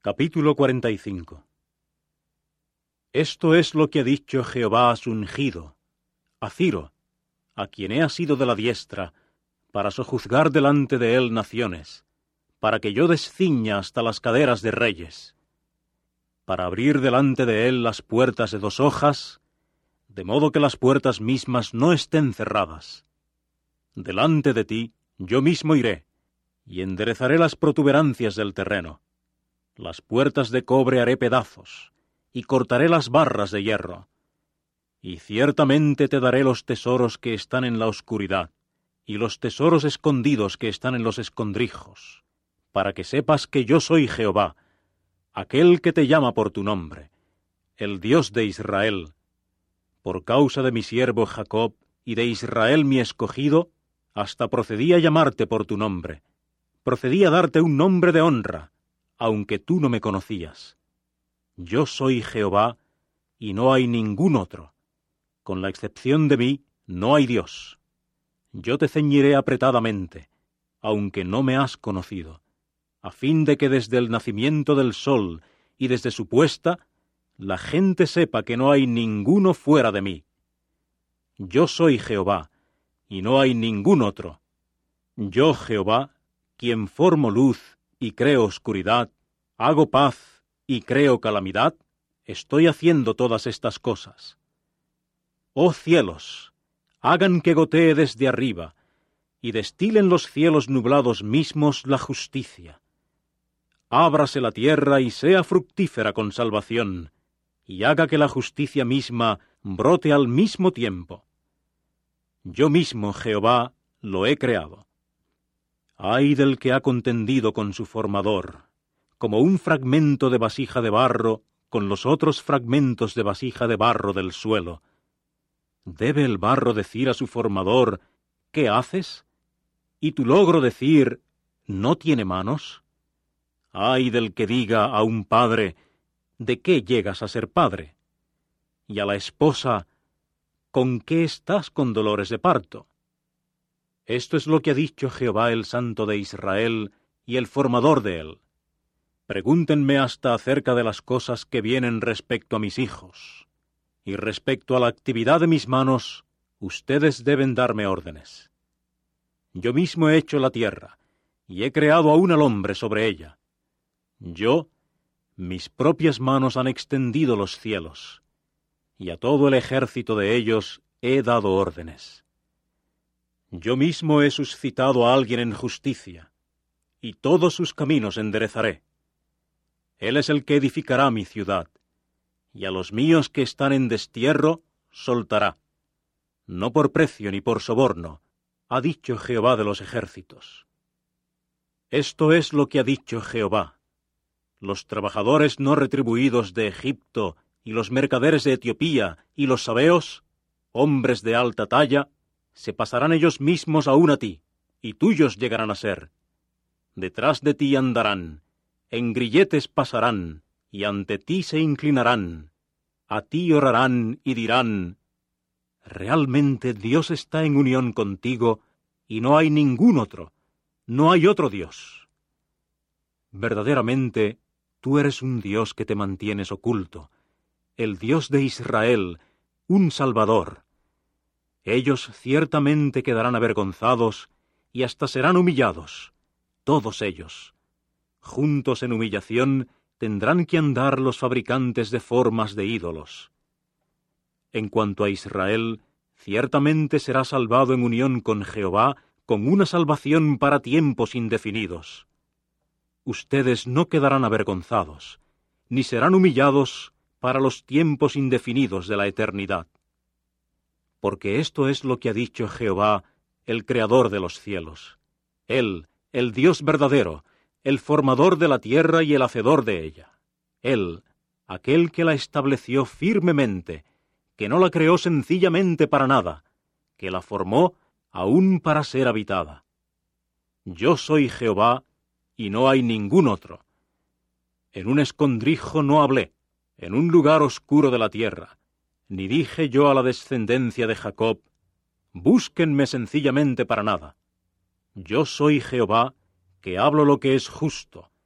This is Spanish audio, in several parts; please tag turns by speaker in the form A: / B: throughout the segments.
A: Capítulo 45. Esto es lo que ha dicho Jehová a su ungido, a Ciro, a quien he asido de la diestra, para sojuzgar delante de él naciones, para que yo desciña hasta las caderas de reyes, para abrir delante de él las puertas de 2 hojas, de modo que las puertas mismas no estén cerradas. Delante de ti yo mismo iré, y enderezaré las protuberancias del terreno. Las puertas de cobre haré pedazos, y cortaré las barras de hierro. Y ciertamente te daré los tesoros que están en la oscuridad, y los tesoros escondidos que están en los escondrijos, para que sepas que yo soy Jehová, aquel que te llama por tu nombre, el Dios de Israel. Por causa de mi siervo Jacob y de Israel mi escogido, hasta procedí a llamarte por tu nombre, procedí a darte un nombre de honra, aunque tú no me conocías. Yo soy Jehová, y no hay ningún otro. Con la excepción de mí, no hay Dios. Yo te ceñiré apretadamente, aunque no me has conocido, a fin de que desde el nacimiento del sol y desde su puesta, la gente sepa que no hay ninguno fuera de mí. Yo soy Jehová, y no hay ningún otro. Yo, Jehová, quien formo luz y creo oscuridad, hago paz y creo calamidad, estoy haciendo todas estas cosas. Oh cielos, hagan que gotee desde arriba, y destilen los cielos nublados mismos la justicia. Ábrase la tierra y sea fructífera con salvación, y haga que la justicia misma brote al mismo tiempo. Yo mismo, Jehová, lo he creado. Ay del que ha contendido con su formador, como un fragmento de vasija de barro con los otros fragmentos de vasija de barro del suelo. ¿Debe el barro decir a su formador, ¿qué haces? ¿Y tu logro decir, no tiene manos? Ay del que diga a un padre, ¿de qué llegas a ser padre? Y a la esposa, ¿con qué estás con dolores de parto? Esto es lo que ha dicho Jehová el Santo de Israel y el formador de él. Pregúntenme hasta acerca de las cosas que vienen respecto a mis hijos, y respecto a la actividad de mis manos, ustedes deben darme órdenes. Yo mismo he hecho la tierra, y he creado aún al hombre sobre ella. Yo, mis propias manos han extendido los cielos, y a todo el ejército de ellos he dado órdenes. Yo mismo he suscitado a alguien en justicia, y todos sus caminos enderezaré. Él es el que edificará mi ciudad, y a los míos que están en destierro soltará. No por precio ni por soborno, ha dicho Jehová de los ejércitos. Esto es lo que ha dicho Jehová. Los trabajadores no retribuidos de Egipto, y los mercaderes de Etiopía, y los sabeos, hombres de alta talla, se pasarán ellos mismos aún a ti, y tuyos llegarán a ser. Detrás de ti andarán, en grilletes pasarán, y ante ti se inclinarán. A ti orarán y dirán, realmente Dios está en unión contigo, y no hay ningún otro, no hay otro Dios. Verdaderamente, tú eres un Dios que te mantienes oculto, el Dios de Israel, un Salvador. Ellos ciertamente quedarán avergonzados y hasta serán humillados, todos ellos. Juntos en humillación tendrán que andar los fabricantes de formas de ídolos. En cuanto a Israel, ciertamente será salvado en unión con Jehová, con una salvación para tiempos indefinidos. Ustedes no quedarán avergonzados, ni serán humillados para los tiempos indefinidos de la eternidad. Porque esto es lo que ha dicho Jehová, el Creador de los cielos. Él, el Dios verdadero, el formador de la tierra y el hacedor de ella. Él, aquel que la estableció firmemente, que no la creó sencillamente para nada, que la formó aún para ser habitada. Yo soy Jehová, y no hay ningún otro. En un escondrijo no hablé, en un lugar oscuro de la tierra, ni dije yo a la descendencia de Jacob, búsquenme sencillamente para nada. Yo soy Jehová, que hablo lo que es justo,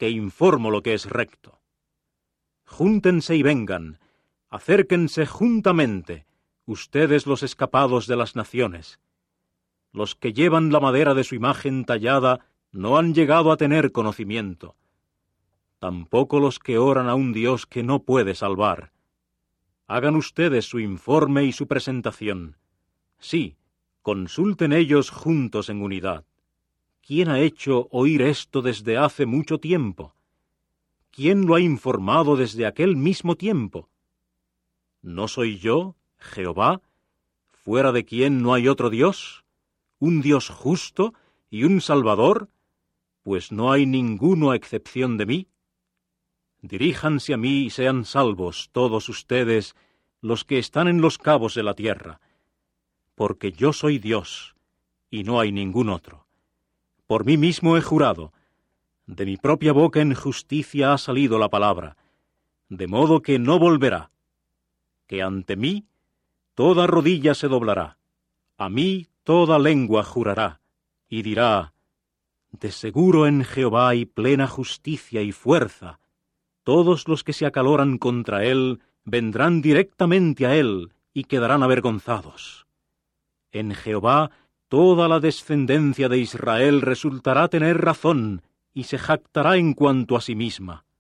A: que informo lo que es recto. Júntense y vengan, acérquense juntamente, ustedes los escapados de las naciones. Los que llevan la madera de su imagen tallada no han llegado a tener conocimiento. Tampoco los que oran a un Dios que no puede salvar. Hagan ustedes su informe y su presentación. Sí, consulten ellos juntos en unidad. ¿Quién ha hecho oír esto desde hace mucho tiempo? ¿Quién lo ha informado desde aquel mismo tiempo? ¿No soy yo, Jehová, fuera de quien no hay otro Dios? ¿Un Dios justo y un Salvador? Pues no hay ninguno a excepción de mí. Diríjanse a mí y sean salvos todos ustedes, los que están en los cabos de la tierra, porque yo soy Dios, y no hay ningún otro. Por mí mismo he jurado, de mi propia boca en justicia ha salido la palabra, de modo que no volverá, que ante mí toda rodilla se doblará, a mí toda lengua jurará, y dirá, de seguro en Jehová hay plena justicia y fuerza. Todos los que se acaloran contra él vendrán directamente a él y quedarán avergonzados. En Jehová toda la descendencia de Israel resultará tener razón y se jactará en cuanto a sí misma.